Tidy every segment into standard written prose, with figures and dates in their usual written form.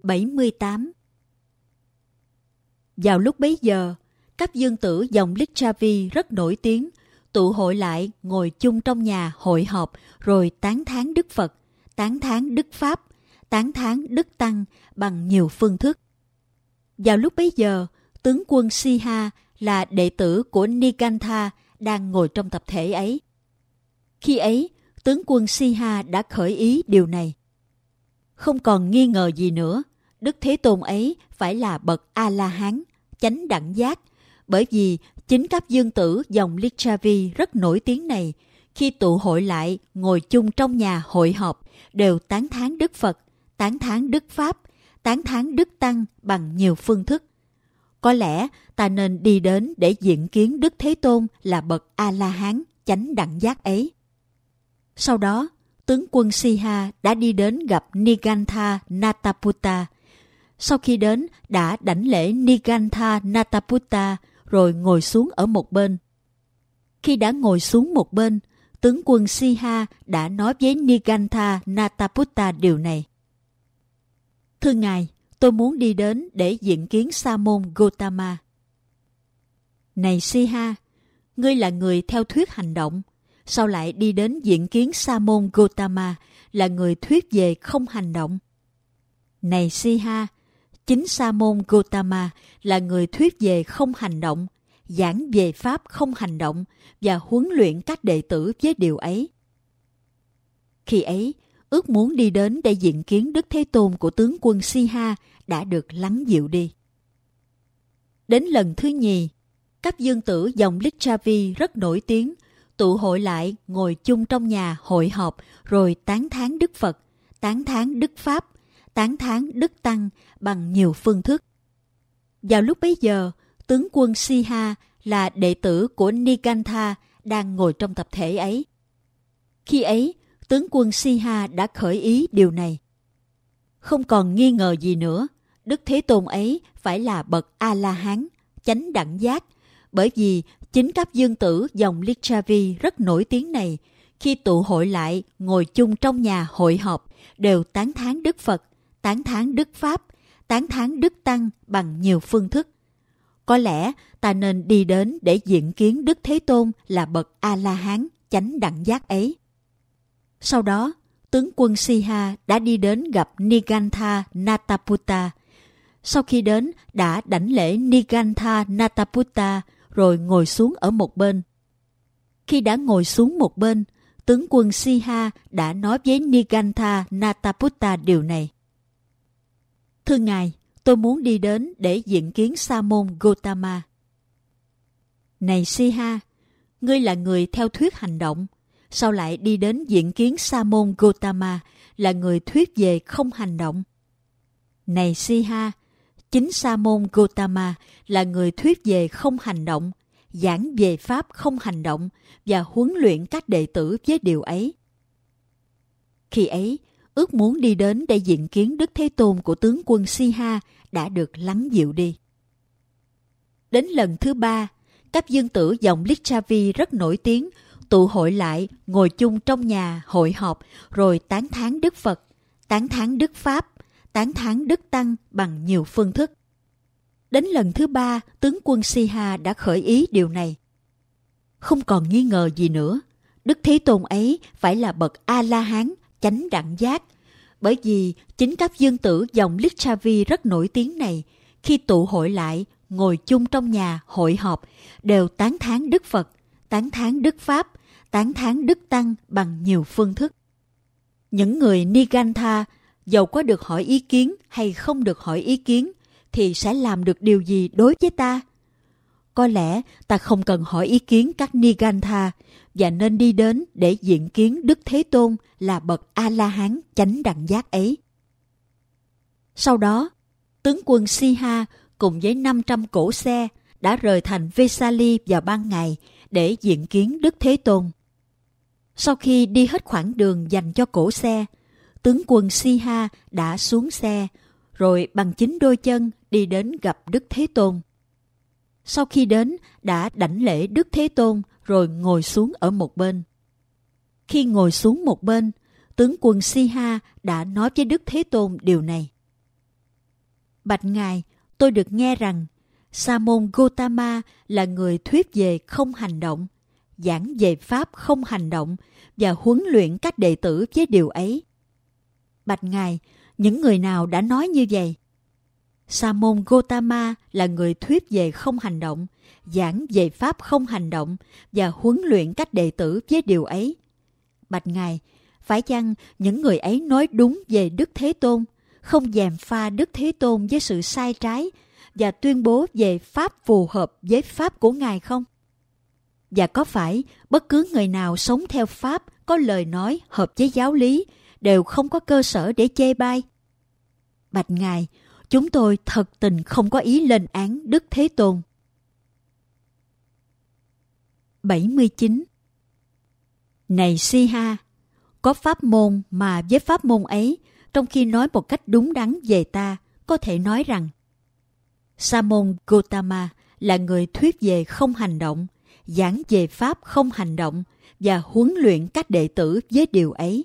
78. Vào lúc bấy giờ, các dương tử dòng Lichavi rất nổi tiếng, tụ hội lại ngồi chung trong nhà hội họp rồi tán thán Đức Phật, tán thán Đức Pháp, tán thán Đức Tăng bằng nhiều phương thức. Vào lúc bấy giờ, tướng quân Siha là đệ tử của Nigantha đang ngồi trong tập thể ấy. Khi ấy, tướng quân Siha đã khởi ý điều này. Không còn nghi ngờ gì nữa, Đức Thế Tôn ấy phải là bậc A-la-hán, chánh đẳng giác, bởi vì chính các dương tử dòng Lichavi rất nổi tiếng này, khi tụ hội lại ngồi chung trong nhà hội họp, đều tán thán Đức Phật, tán thán Đức Pháp, tán thán Đức Tăng bằng nhiều phương thức. Có lẽ ta nên đi đến để diện kiến Đức Thế Tôn là bậc A-la-hán, chánh đẳng giác ấy. Sau đó, tướng quân Siha đã đi đến gặp Nigantha Nataputta. Sau khi đến, đã đảnh lễ Nigantha Nataputta rồi ngồi xuống ở một bên. Khi đã ngồi xuống một bên, tướng quân Siha đã nói với Nigantha Nataputta điều này. Thưa ngài, tôi muốn đi đến để diện kiến Sa môn Gotama. Này Siha, ngươi là người theo thuyết hành động, sao lại đi đến diện kiến Sa môn Gotama là người thuyết về không hành động? Này Siha, chính Sa môn Gotama là người thuyết về không hành động, giảng về pháp không hành động và huấn luyện các đệ tử với điều ấy. Khi ấy, ước muốn đi đến để diện kiến Đức Thế Tôn của tướng quân Siha đã được lắng dịu đi. Đến lần thứ nhì, các dương tử dòng Lichavi rất nổi tiếng, tụ hội lại ngồi chung trong nhà hội họp rồi tán thán Đức Phật, tán thán Đức Pháp, tán thán Đức Tăng bằng nhiều phương thức. Vào lúc bấy giờ, tướng quân Siha là đệ tử của Nigantha đang ngồi trong tập thể ấy. Khi ấy, tướng quân Siha đã khởi ý điều này. Không còn nghi ngờ gì nữa, Đức Thế Tôn ấy phải là bậc A-la-hán, chánh đẳng giác, bởi vì chính các dương tử dòng Lichavi rất nổi tiếng này, khi tụ hội lại ngồi chung trong nhà hội họp, đều tán thán Đức Phật, tán thán Đức Pháp, tán thán Đức Tăng bằng nhiều phương thức. Có lẽ ta nên đi đến để diện kiến Đức Thế Tôn là bậc A-la-hán, chánh đẳng giác ấy. Sau đó, tướng quân Siha đã đi đến gặp Nigantha Nataputta. Sau khi đến, đã đảnh lễ Nigantha Nataputta rồi ngồi xuống ở một bên. Khi đã ngồi xuống một bên, tướng quân Siha đã nói với Nigantha Nataputta điều này. Thưa ngài, tôi muốn đi đến để diện kiến Sa môn Gotama. Này Siha, ngươi là người theo thuyết hành động, sao lại đi đến diện kiến Sa môn Gotama là người thuyết về không hành động? Này Siha, chính Sa môn Gotama là người thuyết về không hành động, giảng về pháp không hành động và huấn luyện các đệ tử với điều ấy. Khi ấy, ước muốn đi đến để diện kiến Đức Thế Tôn của tướng quân Siha đã được lắng dịu đi. Đến lần thứ ba, các dương tử dòng Lichavi rất nổi tiếng, tụ hội lại ngồi chung trong nhà hội họp rồi tán thán Đức Phật, tán thán Đức Pháp, tán thán Đức Tăng bằng nhiều phương thức. Đến lần thứ ba, tướng quân Siha đã khởi ý điều này. Không còn nghi ngờ gì nữa, Đức Thế Tôn ấy phải là bậc A-la-hán, chánh đẳng giác, bởi vì chính các dương tử dòng Lichavi rất nổi tiếng này, khi tụ hội lại ngồi chung trong nhà hội họp, đều tán thán Đức Phật, tán thán Đức Pháp, tán thán Đức Tăng bằng nhiều phương thức. Những người Nigantha, dầu có được hỏi ý kiến hay không được hỏi ý kiến, thì sẽ làm được điều gì đối với ta? Có lẽ ta không cần hỏi ý kiến các Nigantha và nên đi đến để diện kiến Đức Thế Tôn là bậc A-la-hán chánh đẳng giác ấy. Sau đó, tướng quân Siha cùng với 500 cỗ xe đã rời thành Vesali vào ban ngày để diện kiến Đức Thế Tôn. Sau khi đi hết khoảng đường dành cho cỗ xe, tướng quân Siha đã xuống xe, rồi bằng chính đôi chân đi đến gặp Đức Thế Tôn. Sau khi đến, đã đảnh lễ Đức Thế Tôn rồi ngồi xuống ở một bên. Khi ngồi xuống một bên, tướng quân Siha đã nói với Đức Thế Tôn điều này. Bạch Ngài, tôi được nghe rằng Sa môn Gotama là người thuyết về không hành động, giảng về pháp không hành động và huấn luyện các đệ tử với điều ấy. Bạch Ngài, những người nào đã nói như vậy? Sa môn Gotama là người thuyết về không hành động, giảng về pháp không hành động và huấn luyện các đệ tử với điều ấy. Bạch Ngài, phải chăng những người ấy nói đúng về Đức Thế Tôn, không gièm pha Đức Thế Tôn với sự sai trái và tuyên bố về pháp phù hợp với pháp của Ngài không? Và có phải bất cứ người nào sống theo pháp có lời nói hợp với giáo lý đều không có cơ sở để chê bai? Bạch Ngài, chúng tôi thật tình không có ý lên án Đức Thế Tôn. 79. Này Si-ha, có pháp môn mà với pháp môn ấy, trong khi nói một cách đúng đắn về ta, có thể nói rằng Sa môn Gotama là người thuyết về không hành động, giảng về pháp không hành động và huấn luyện các đệ tử với điều ấy.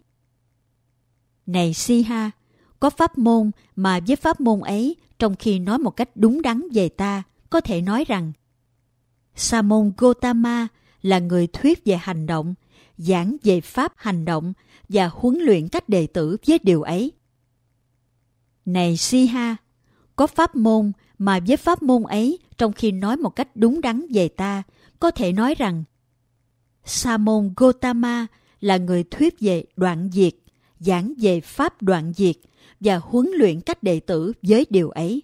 Này Si-ha, có pháp môn mà với pháp môn ấy, trong khi nói một cách đúng đắn về ta, có thể nói rằng Sa môn Gotama là người thuyết về hành động, giảng về pháp hành động và huấn luyện các đệ tử với điều ấy. Này Si-ha, có pháp môn mà với pháp môn ấy, trong khi nói một cách đúng đắn về ta, có thể nói rằng Sa môn Gotama là người thuyết về đoạn diệt, giảng về pháp đoạn diệt và huấn luyện các đệ tử với điều ấy.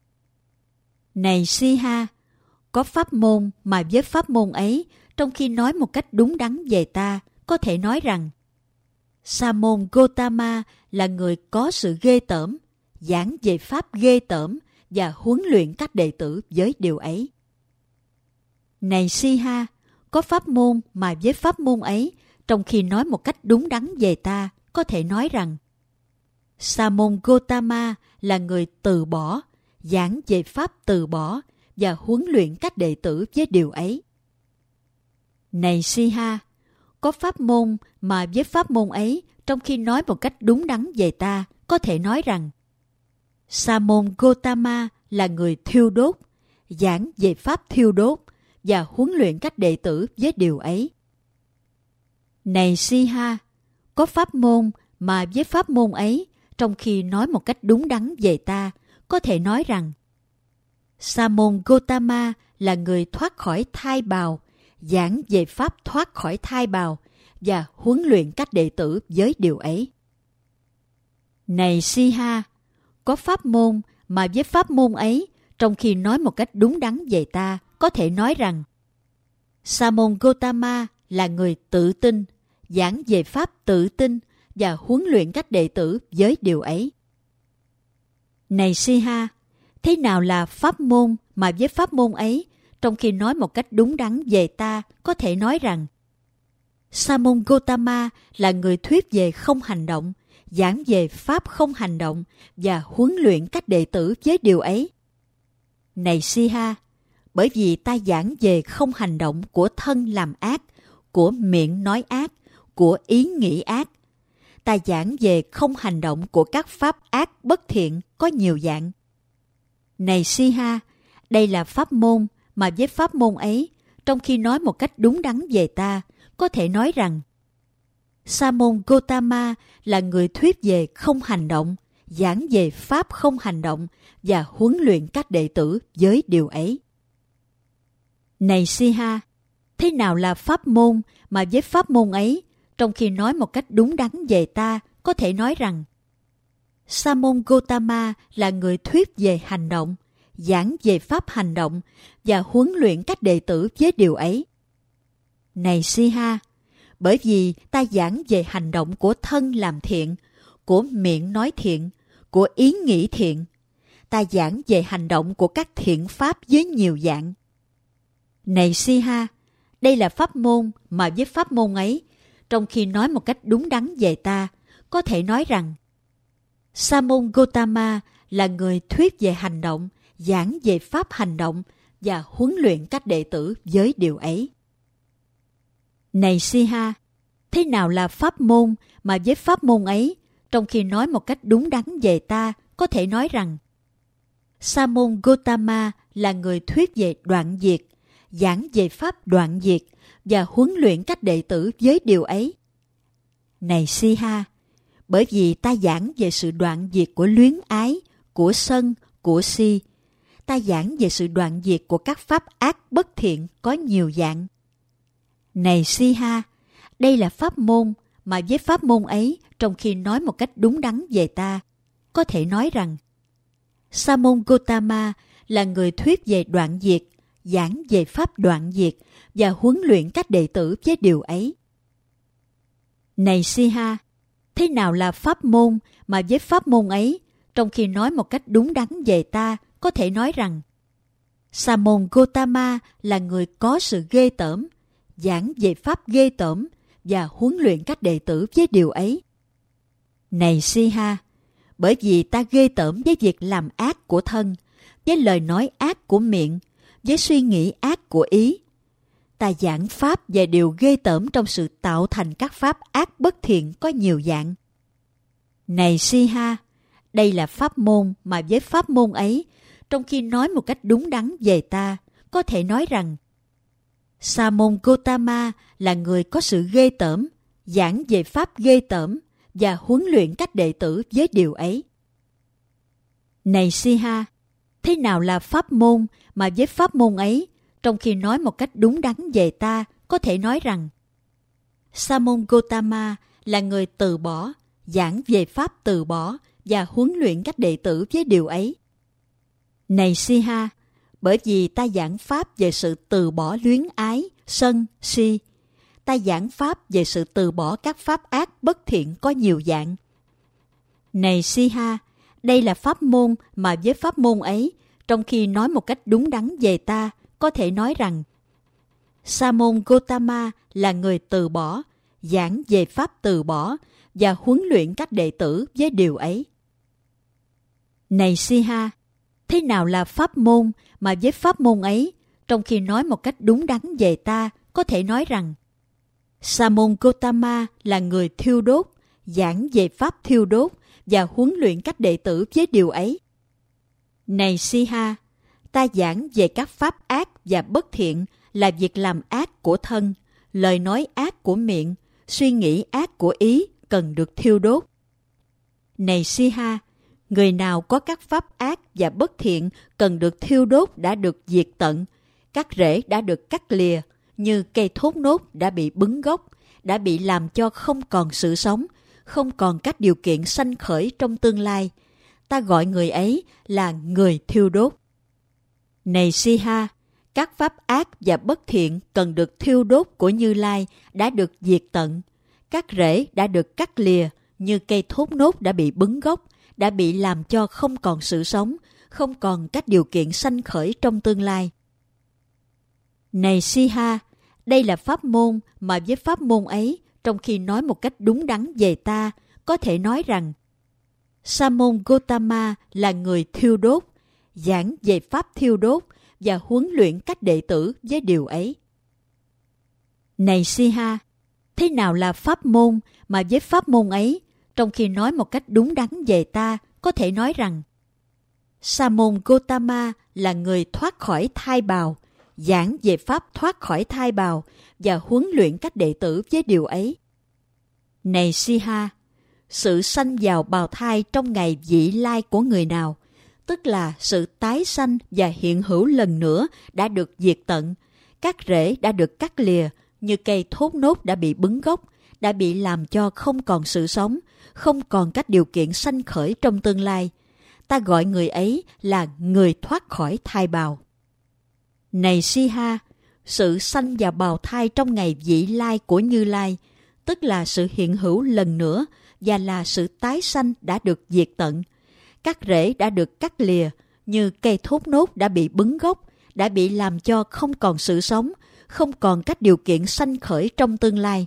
Này Si-ha, có pháp môn mà với pháp môn ấy, trong khi nói một cách đúng đắn về ta, có thể nói rằng Sa môn Gotama là người có sự ghê tởm, giảng về pháp ghê tởm và huấn luyện các đệ tử với điều ấy. Này Si-ha, có pháp môn mà với pháp môn ấy, trong khi nói một cách đúng đắn về ta, có thể nói rằng Sa môn Gotama là người từ bỏ, giảng về pháp từ bỏ và huấn luyện các đệ tử với điều ấy. Này Si-ha, có pháp môn mà với pháp môn ấy, trong khi nói một cách đúng đắn về ta, có thể nói rằng Sa môn Gotama là người thiêu đốt, giảng về pháp thiêu đốt và huấn luyện các đệ tử với điều ấy. Này Si-ha, có pháp môn mà với pháp môn ấy, trong khi nói một cách đúng đắn về ta, có thể nói rằng Sa môn Gotama là người thoát khỏi thai bào, giảng về pháp thoát khỏi thai bào và huấn luyện các đệ tử với điều ấy. Này Si-ha, có pháp môn mà với pháp môn ấy, trong khi nói một cách đúng đắn về ta, có thể nói rằng Sa môn Gotama là người tự tin, giảng về pháp tự tin và huấn luyện các đệ tử với điều ấy. Này Si-ha, thế nào là pháp môn mà với pháp môn ấy, trong khi nói một cách đúng đắn về ta, có thể nói rằng Sa môn Gotama là người thuyết về không hành động, giảng về pháp không hành động và huấn luyện các đệ tử với điều ấy. Này Si-ha, bởi vì ta giảng về không hành động của thân làm ác, của miệng nói ác, của ý nghĩ ác. Ta giảng về không hành động của các pháp ác bất thiện có nhiều dạng. Này Si-ha, đây là pháp môn mà với pháp môn ấy, trong khi nói một cách đúng đắn về ta, có thể nói rằng Sa môn Gotama là người thuyết về không hành động, giảng về pháp không hành động và huấn luyện các đệ tử với điều ấy. Này Si-ha, thế nào là pháp môn mà với pháp môn ấy, trong khi nói một cách đúng đắn về ta, có thể nói rằng Sa môn Gotama là người thuyết về hành động, giảng về pháp hành động và huấn luyện các đệ tử với điều ấy. Này Si-ha, bởi vì ta giảng về hành động của thân làm thiện, của miệng nói thiện, của ý nghĩ thiện. Ta giảng về hành động của các thiện pháp với nhiều dạng. Này Si-ha, đây là pháp môn mà với pháp môn ấy, trong khi nói một cách đúng đắn về ta, có thể nói rằng Sa môn Gotama là người thuyết về hành động, giảng về pháp hành động và huấn luyện các đệ tử với điều ấy. Này Si-ha, thế nào là pháp môn mà với pháp môn ấy, trong khi nói một cách đúng đắn về ta, có thể nói rằng Sa môn Gotama là người thuyết về đoạn diệt, giảng về pháp đoạn diệt và huấn luyện các đệ tử với điều ấy. Này Si-ha, bởi vì ta giảng về sự đoạn diệt của luyến ái, của sân, của si, ta giảng về sự đoạn diệt của các pháp ác bất thiện có nhiều dạng. Này Si-ha, đây là pháp môn mà với pháp môn ấy, trong khi nói một cách đúng đắn về ta, có thể nói rằng Sa môn Gotama là người thuyết về đoạn diệt, giảng về pháp đoạn diệt và huấn luyện các đệ tử với điều ấy. Này Si-ha, thế nào là pháp môn mà với pháp môn ấy, trong khi nói một cách đúng đắn về ta, có thể nói rằng Sa môn Gotama là người có sự ghê tởm, giảng về pháp ghê tởm và huấn luyện các đệ tử với điều ấy. Này Si-ha, bởi vì ta ghê tởm với việc làm ác của thân, với lời nói ác của miệng, với suy nghĩ ác của ý. Ta giảng pháp về điều ghê tởm trong sự tạo thành các pháp ác bất thiện có nhiều dạng. Này Si-ha, đây là pháp môn mà với pháp môn ấy, trong khi nói một cách đúng đắn về ta, có thể nói rằng Sa môn Gotama là người có sự ghê tởm, giảng về pháp ghê tởm và huấn luyện các đệ tử với điều ấy. Này Si-ha, thế nào là pháp môn mà với pháp môn ấy, trong khi nói một cách đúng đắn về ta, có thể nói rằng Sa môn Gotama là người từ bỏ, giảng về pháp từ bỏ và huấn luyện các đệ tử với điều ấy. Này Si-ha, bởi vì ta giảng pháp về sự từ bỏ luyến ái, sân, si, ta giảng pháp về sự từ bỏ các pháp ác bất thiện có nhiều dạng. Này Si-ha, đây là pháp môn mà với pháp môn ấy, trong khi nói một cách đúng đắn về ta, có thể nói rằng Sa môn Gotama là người từ bỏ, giảng về pháp từ bỏ và huấn luyện các đệ tử với điều ấy. Này Si-ha, thế nào là pháp môn mà với pháp môn ấy, trong khi nói một cách đúng đắn về ta, có thể nói rằng Sa môn Gotama là người thiêu đốt, giảng về pháp thiêu đốt và huấn luyện các đệ tử với điều ấy. Này Si-ha, ta giảng về các pháp ác và bất thiện là việc làm ác của thân, lời nói ác của miệng, suy nghĩ ác của ý cần được thiêu đốt. Này Si-ha, người nào có các pháp ác và bất thiện cần được thiêu đốt đã được diệt tận, các rễ đã được cắt lìa, như cây thốt nốt đã bị bứng gốc, đã bị làm cho không còn sự sống, không còn các điều kiện sanh khởi trong tương lai. Ta gọi người ấy là người thiêu đốt. Này Si-ha, các pháp ác và bất thiện cần được thiêu đốt của Như Lai đã được diệt tận, các rễ đã được cắt lìa, như cây thốt nốt đã bị bứng gốc, đã bị làm cho không còn sự sống, không còn các điều kiện sanh khởi trong tương lai. Này Si-ha, đây là pháp môn mà với pháp môn ấy, trong khi nói một cách đúng đắn về ta, có thể nói rằng Sa môn Gotama là người thiêu đốt, giảng về pháp thiêu đốt và huấn luyện các đệ tử với điều ấy. Này Si-ha, thế nào là pháp môn mà với pháp môn ấy, trong khi nói một cách đúng đắn về ta, có thể nói rằng Sa môn Gotama là người thoát khỏi thai bào, giảng về pháp thoát khỏi thai bào và huấn luyện các đệ tử với điều ấy. Này Si-ha, sự sanh vào bào thai trong ngày vị lai của người nào, tức là sự tái sanh và hiện hữu lần nữa đã được diệt tận, các rễ đã được cắt lìa, như cây thốt nốt đã bị bứng gốc, đã bị làm cho không còn sự sống, không còn các điều kiện sanh khởi trong tương lai. Ta gọi người ấy là người thoát khỏi thai bào. Này Si-ha, sự sanh vào bào thai trong ngày vị lai của Như Lai, tức là sự hiện hữu lần nữa và là sự tái sanh đã được diệt tận. Các rễ đã được cắt lìa, như cây thốt nốt đã bị bứng gốc, đã bị làm cho không còn sự sống, không còn các điều kiện sanh khởi trong tương lai.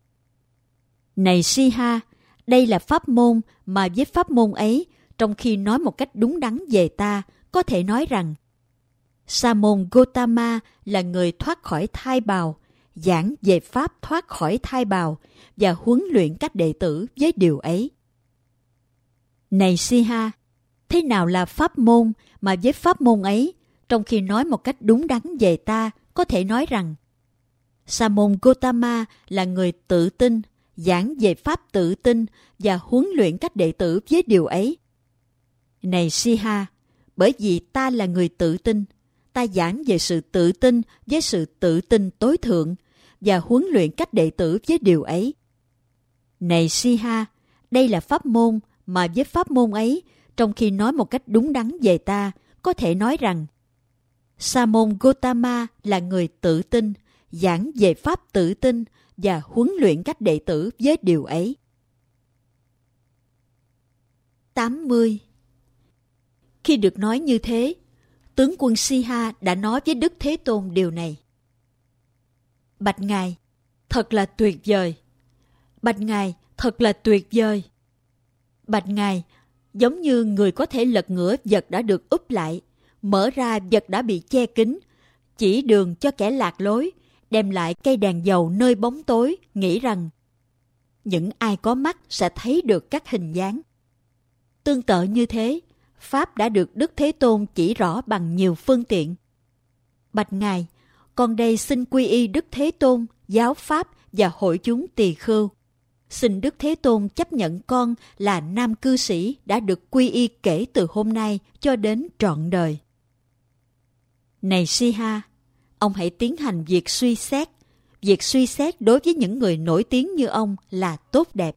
Này Si-ha, đây là pháp môn mà với pháp môn ấy, trong khi nói một cách đúng đắn về ta, có thể nói rằng Sa môn Gotama là người thoát khỏi thai bào, giảng về pháp thoát khỏi thai bào và huấn luyện các đệ tử với điều ấy. Này Si-ha, thế nào là pháp môn mà với pháp môn ấy, trong khi nói một cách đúng đắn về ta, có thể nói rằng Sa môn Gotama là người tự tin, giảng về pháp tự tin và huấn luyện các đệ tử với điều ấy. Này Siha, bởi vì ta là người tự tin, ta giảng về sự tự tin với sự tự tin tối thượng và huấn luyện các đệ tử với điều ấy. Này Siha, đây là pháp môn mà với pháp môn ấy, trong khi nói một cách đúng đắn về ta, có thể nói rằng Sa môn Gotama là người tự tin, giảng về pháp tự tin và huấn luyện các đệ tử với điều ấy. 80. Khi được nói như thế, tướng quân Siha đã nói với Đức Thế Tôn điều này. Bạch Ngài, thật là tuyệt vời. Bạch Ngài, thật là tuyệt vời. Bạch Ngài, giống như người có thể lật ngửa vật đã được úp lại, mở ra vật đã bị che kín, chỉ đường cho kẻ lạc lối, đem lại cây đèn dầu nơi bóng tối, nghĩ rằng những ai có mắt sẽ thấy được các hình dáng. Tương tự như thế, Pháp đã được Đức Thế Tôn chỉ rõ bằng nhiều phương tiện. Bạch Ngài, con đây xin quy y Đức Thế Tôn, giáo Pháp và hội chúng tỳ khưu. Xin Đức Thế Tôn chấp nhận con là nam cư sĩ đã được quy y kể từ hôm nay cho đến trọn đời. Này Siha, ông hãy tiến hành việc suy xét. Việc suy xét đối với những người nổi tiếng như ông là tốt đẹp.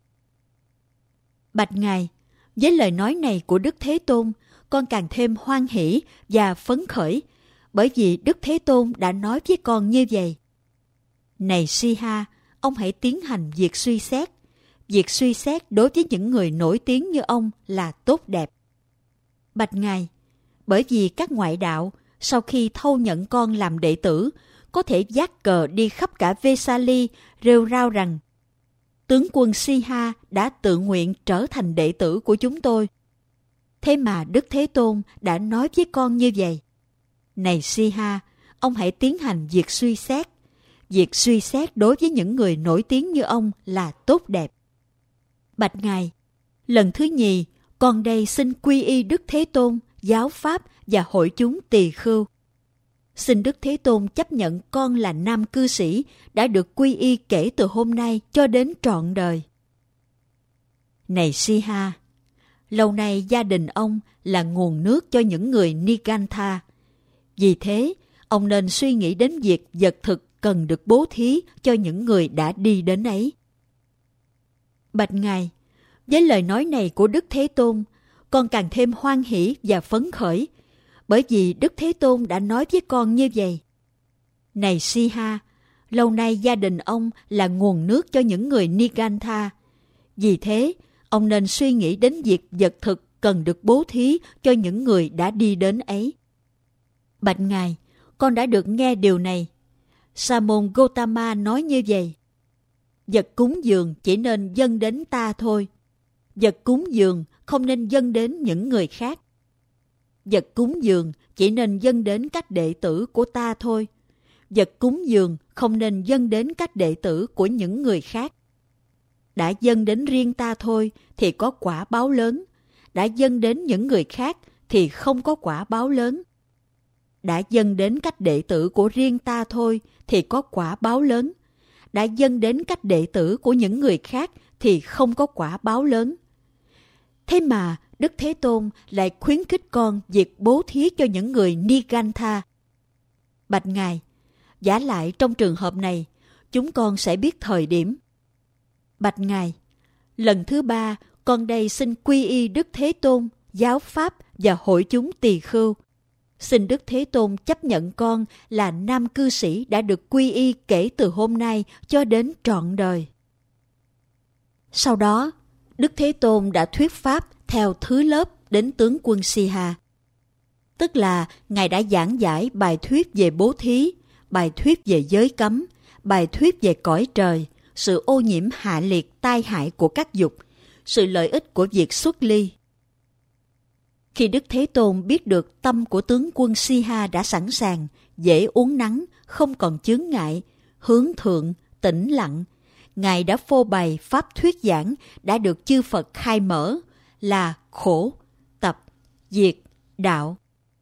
Bạch Ngài, với lời nói này của Đức Thế Tôn, con càng thêm hoan hỷ và phấn khởi, bởi vì Đức Thế Tôn đã nói với con như vậy. Này Siha, ông hãy tiến hành việc suy xét. Việc suy xét đối với những người nổi tiếng như ông là tốt đẹp. Bạch Ngài, bởi vì các ngoại đạo, sau khi thâu nhận con làm đệ tử, có thể vác cờ đi khắp cả Vesali, rêu rao rằng tướng quân Siha đã tự nguyện trở thành đệ tử của chúng tôi. Thế mà Đức Thế Tôn đã nói với con như vậy. Này Siha, ông hãy tiến hành việc suy xét. Việc suy xét đối với những người nổi tiếng như ông là tốt đẹp. Bạch Ngài, lần thứ nhì, con đây xin quy y Đức Thế Tôn, giáo Pháp và hội chúng tỳ khưu. Xin Đức Thế Tôn chấp nhận con là nam cư sĩ đã được quy y kể từ hôm nay cho đến trọn đời. Này Siha, lâu nay gia đình ông là nguồn nước cho những người Nigantha. Vì thế, ông nên suy nghĩ đến việc vật thực cần được bố thí cho những người đã đi đến ấy. Bạch Ngài, với lời nói này của Đức Thế Tôn, con càng thêm hoan hỷ và phấn khởi, bởi vì Đức Thế Tôn đã nói với con như vậy. Này Siha, lâu nay gia đình ông là nguồn nước cho những người Nigantha. Vì thế, ông nên suy nghĩ đến việc vật thực cần được bố thí cho những người đã đi đến ấy. Bạch Ngài, con đã được nghe điều này. Sa môn Gotama nói như vậy. Vật cúng dường chỉ nên dâng đến ta thôi. Vật cúng dường không nên dâng đến những người khác. Vật cúng dường chỉ nên dâng đến các đệ tử của ta thôi. Vật cúng dường không nên dâng đến các đệ tử của những người khác. Đã dâng đến riêng ta thôi thì có quả báo lớn. Đã dâng đến những người khác thì không có quả báo lớn. Đã dâng đến các đệ tử của riêng ta thôi thì có quả báo lớn. Đã dâng đến các đệ tử của những người khác thì không có quả báo lớn. Thế mà Đức Thế Tôn lại khuyến khích con việc bố thí cho những người Nigantha. Bạch Ngài, vả lại trong trường hợp này, chúng con sẽ biết thời điểm. Bạch Ngài, lần thứ 3, con đây xin quy y Đức Thế Tôn, giáo Pháp và hội chúng tỳ khưu. Xin Đức Thế Tôn chấp nhận con là nam cư sĩ đã được quy y kể từ hôm nay cho đến trọn đời. Sau đó, Đức Thế Tôn đã thuyết pháp theo thứ lớp đến tướng quân Siha. Tức là Ngài đã giảng giải bài thuyết về bố thí, bài thuyết về giới cấm, bài thuyết về cõi trời, sự ô nhiễm hạ liệt tai hại của các dục, sự lợi ích của việc xuất ly. Khi Đức Thế Tôn biết được tâm của tướng quân Siha đã sẵn sàng, dễ uốn nắn, không còn chướng ngại, hướng thượng, tĩnh lặng, Ngài đã phô bày pháp thuyết giảng đã được chư Phật khai mở là khổ, tập, diệt, đạo.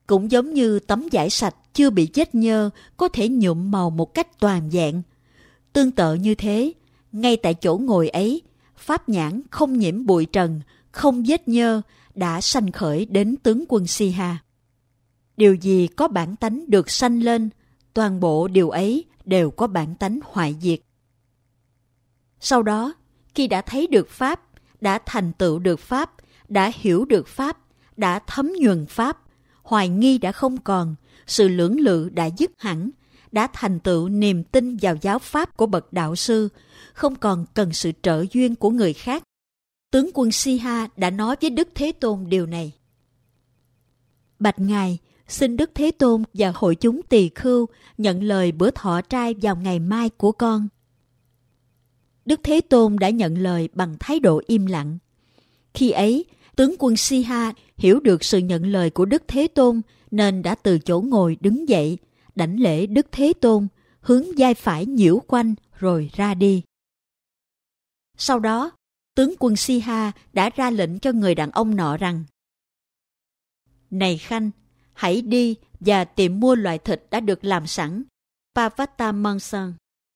cũng giống như tấm vải sạch chưa bị vết nhơ có thể nhuộm màu một cách toàn vẹn. Tương tự như thế, ngay tại chỗ ngồi ấy, pháp nhãn không nhiễm bụi trần, không vết nhơ đã sanh khởi đến tướng quân Si-ha. Điều gì có bản tánh được sanh lên, toàn bộ điều ấy đều có bản tánh hoại diệt. Sau đó, khi đã thấy được Pháp, đã thành tựu được Pháp, đã hiểu được Pháp, đã thấm nhuần Pháp, hoài nghi đã không còn, sự lưỡng lự đã dứt hẳn, đã thành tựu niềm tin vào giáo Pháp của bậc đạo sư, không còn cần sự trợ duyên của người khác. Tướng quân Si-ha đã nói với Đức Thế Tôn điều này. Bạch Ngài, xin Đức Thế Tôn và hội chúng tỳ khưu nhận lời bữa thọ trai vào ngày mai của con. Đức Thế Tôn đã nhận lời bằng thái độ im lặng. Khi ấy, tướng quân Si-ha hiểu được sự nhận lời của Đức Thế Tôn nên đã từ chỗ ngồi đứng dậy, đảnh lễ Đức Thế Tôn, hướng vai phải nhiễu quanh rồi ra đi. Sau đó, tướng quân Si-ha đã ra lệnh cho người đàn ông nọ rằng: Này Khanh, hãy đi và tìm mua loại thịt đã được làm sẵn, Pavata Mansan.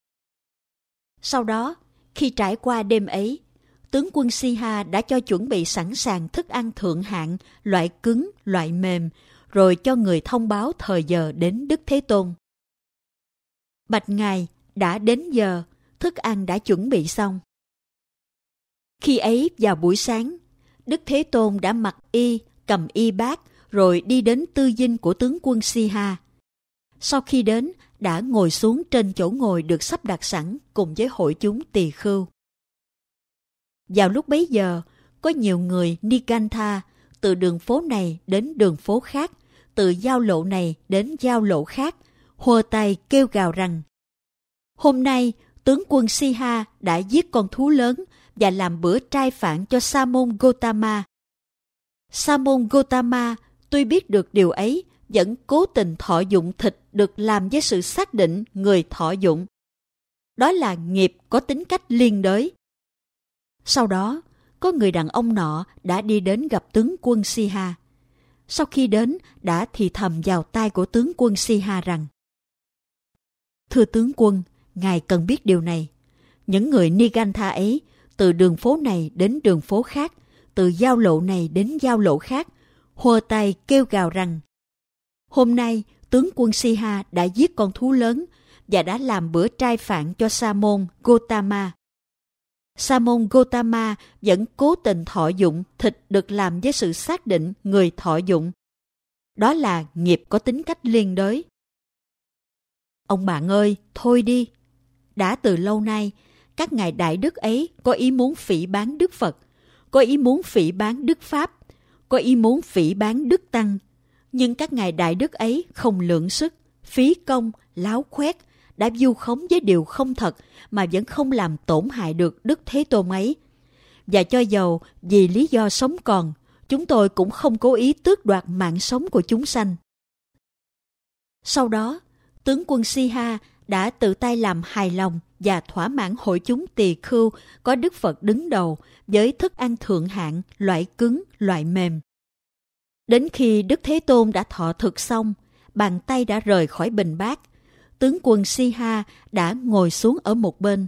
Sau đó, khi trải qua đêm ấy, tướng quân Si-ha đã cho chuẩn bị sẵn sàng thức ăn thượng hạng, loại cứng, loại mềm, rồi cho người thông báo thời giờ đến Đức Thế Tôn. Bạch Ngài, đã đến giờ, thức ăn đã chuẩn bị xong. Khi ấy vào buổi sáng, Đức Thế Tôn đã mặc y, cầm y bát, rồi đi đến tư dinh của tướng quân Si-ha. Sau khi đến, đã ngồi xuống trên chỗ ngồi được sắp đặt sẵn cùng với hội chúng tỳ khưu. Vào lúc bấy giờ, có nhiều người Nigantha từ đường phố này đến đường phố khác, từ giao lộ này đến giao lộ khác, hùa tay kêu gào rằng: Hôm nay, tướng quân Si-ha đã giết con thú lớn và làm bữa trai phạn cho Sa môn Gotama. Sa môn Gotama tuy biết được điều ấy, vẫn cố tình thọ dụng thịt được làm với sự xác định người thọ dụng. Đó là nghiệp có tính cách liên đới. Sau đó, có người đàn ông nọ đã đi đến gặp tướng quân Si-ha. Sau khi đến, đã thì thầm vào tai của tướng quân Si-ha rằng: Thưa tướng quân, ngài cần biết điều này. Những người Nigantha ấy, từ đường phố này đến đường phố khác, từ giao lộ này đến giao lộ khác, hùa tay kêu gào rằng: Hôm nay, tướng quân Si-ha đã giết con thú lớn và đã làm bữa trai phạn cho Sa môn Gotama. Sa môn Gotama vẫn cố tình thọ dụng thịt được làm với sự xác định người thọ dụng. Đó là nghiệp có tính cách liên đới. Ông bạn ơi, thôi đi. Đã từ lâu nay, các ngài đại đức ấy có ý muốn phỉ báng Đức Phật, có ý muốn phỉ báng Đức Pháp, có ý muốn phỉ báng Đức Tăng. Nhưng các ngài đại đức ấy không lượng sức, phí công, láo khoét, đã vu khống với điều không thật mà vẫn không làm tổn hại được Đức Thế Tôn ấy. Và cho dầu vì lý do sống còn, chúng tôi cũng không cố ý tước đoạt mạng sống của chúng sanh. Sau đó, tướng quân Si-ha đã tự tay làm hài lòng và thỏa mãn hội chúng tỳ khưu có Đức Phật đứng đầu với thức ăn thượng hạng, loại cứng, loại mềm. Đến khi Đức Thế Tôn đã thọ thực xong, bàn tay đã rời khỏi bình bát, tướng quân Si-ha đã ngồi xuống ở một bên.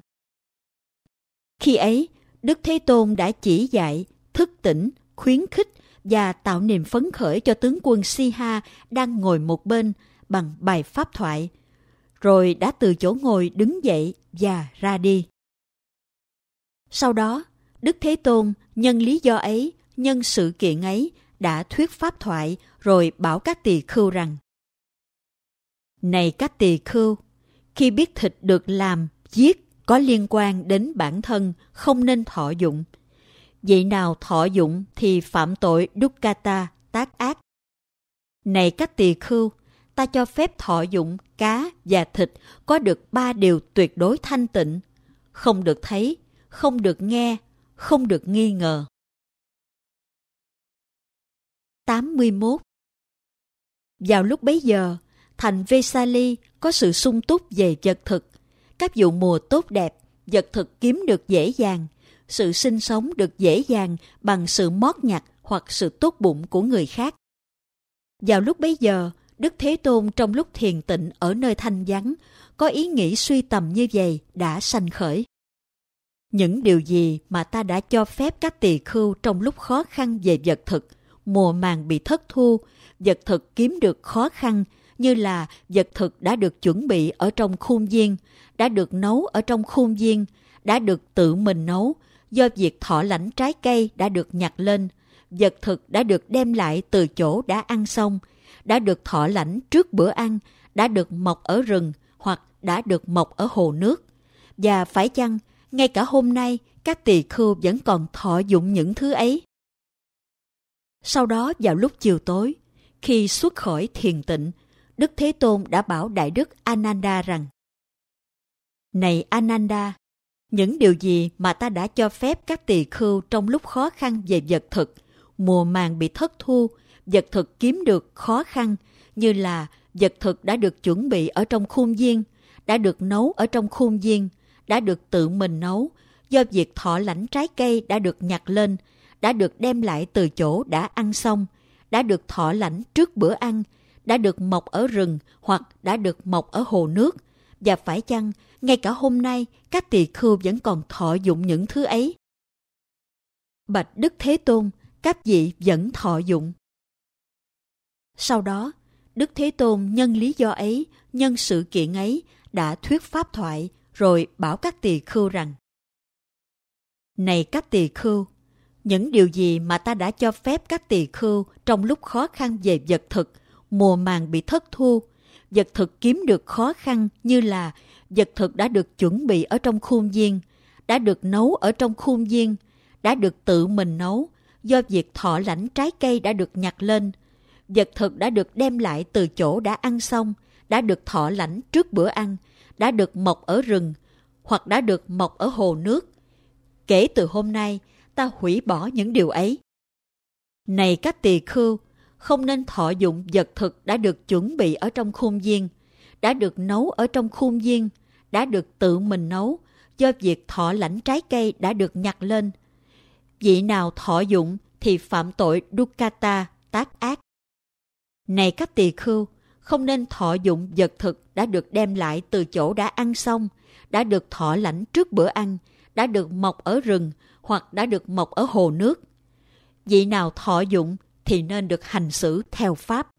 Khi ấy, Đức Thế Tôn đã chỉ dạy, thức tỉnh, khuyến khích và tạo niềm phấn khởi cho tướng quân Si-ha đang ngồi một bên bằng bài pháp thoại, rồi đã từ chỗ ngồi đứng dậy và ra đi. Sau đó, Đức Thế Tôn nhân lý do ấy, nhân sự kiện ấy, đã thuyết pháp thoại rồi bảo các tỳ khưu rằng: Này các tỳ khưu, khi biết thịt được làm, giết có liên quan đến bản thân không nên thọ dụng. Vậy nào thọ dụng thì phạm tội dukkata, tác ác. Này các tỳ khưu, ta cho phép thọ dụng cá và thịt có được 3 điều tuyệt đối thanh tịnh: không được thấy, không được nghe, không được nghi ngờ. 81. Vào lúc bấy giờ, thành Vesali có sự sung túc về vật thực. Các vụ mùa tốt đẹp, vật thực kiếm được dễ dàng, sự sinh sống được dễ dàng bằng sự mót nhặt hoặc sự tốt bụng của người khác. Vào lúc bấy giờ, Đức Thế Tôn trong lúc thiền tịnh ở nơi thanh vắng, có ý nghĩ suy tầm như vậy đã sanh khởi. Những điều gì mà ta đã cho phép các tỳ khưu trong lúc khó khăn về vật thực, mùa màng bị thất thu, vật thực kiếm được khó khăn, như là vật thực đã được chuẩn bị ở trong khuôn viên, đã được nấu ở trong khuôn viên, đã được tự mình nấu, do việc thọ lãnh trái cây đã được nhặt lên, vật thực đã được đem lại từ chỗ đã ăn xong, đã được thọ lãnh trước bữa ăn, đã được mọc ở rừng hoặc đã được mọc ở hồ nước. Và phải chăng, ngay cả hôm nay, các tỳ khưu vẫn còn thọ dụng những thứ ấy? Sau đó vào lúc chiều tối, khi xuất khỏi thiền tịnh, Đức Thế Tôn đã bảo Đại Đức Ananda rằng: Này Ananda, những điều gì mà ta đã cho phép các tỳ khưu trong lúc khó khăn về vật thực, mùa màng bị thất thu, vật thực kiếm được khó khăn, như là vật thực đã được chuẩn bị ở trong khuôn viên, đã được nấu ở trong khuôn viên, đã được tự mình nấu, do việc thọ lãnh trái cây đã được nhặt lên, đã được đem lại từ chỗ đã ăn xong, đã được thọ lãnh trước bữa ăn, đã được mọc ở rừng hoặc đã được mọc ở hồ nước. Và phải chăng, ngay cả hôm nay, các tỳ khưu vẫn còn thọ dụng những thứ ấy? Bạch Đức Thế Tôn, các vị vẫn thọ dụng. Sau đó, Đức Thế Tôn nhân lý do ấy, nhân sự kiện ấy, đã thuyết pháp thoại, rồi bảo các tỳ khưu rằng: Này các tỳ khưu, những điều gì mà ta đã cho phép các tỳ khưu trong lúc khó khăn về vật thực, mùa màng bị thất thu, vật thực kiếm được khó khăn, như là vật thực đã được chuẩn bị ở trong khuôn viên, đã được nấu ở trong khuôn viên, đã được tự mình nấu, do việc thọ lãnh trái cây đã được nhặt lên, vật thực đã được đem lại từ chỗ đã ăn xong, đã được thọ lãnh trước bữa ăn, đã được mọc ở rừng hoặc đã được mọc ở hồ nước. Kể từ hôm nay, ta hủy bỏ những điều ấy. Này các tỳ khưu, không nên thọ dụng vật thực đã được chuẩn bị ở trong khuôn viên, đã được nấu ở trong khuôn viên, đã được tự mình nấu, do việc thọ lãnh trái cây đã được nhặt lên. Vị nào thọ dụng thì phạm tội dukkata, tác ác. Này các tỳ khưu, không nên thọ dụng vật thực đã được đem lại từ chỗ đã ăn xong, đã được thọ lãnh trước bữa ăn, đã được mọc ở rừng hoặc đã được mọc ở hồ nước. Vị nào thọ dụng thì nên được hành xử theo pháp.